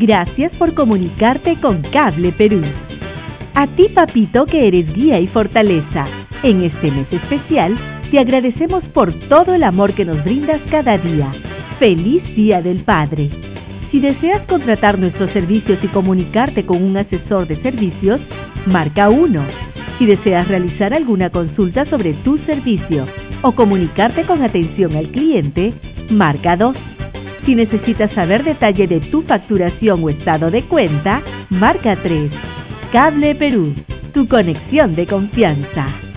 Gracias por comunicarte con Cable Perú. A ti, papito, que eres guía y fortaleza. En este mes especial, te agradecemos por todo el amor que nos brindas cada día. ¡Feliz Día del Padre! Si deseas contratar nuestros servicios y comunicarte con un asesor de servicios, marca 1. Si deseas realizar alguna consulta sobre tu servicio o comunicarte con atención al cliente, marca 2. Si necesitas saber detalle de tu facturación o estado de cuenta, marca 3. Cable Perú, tu conexión de confianza.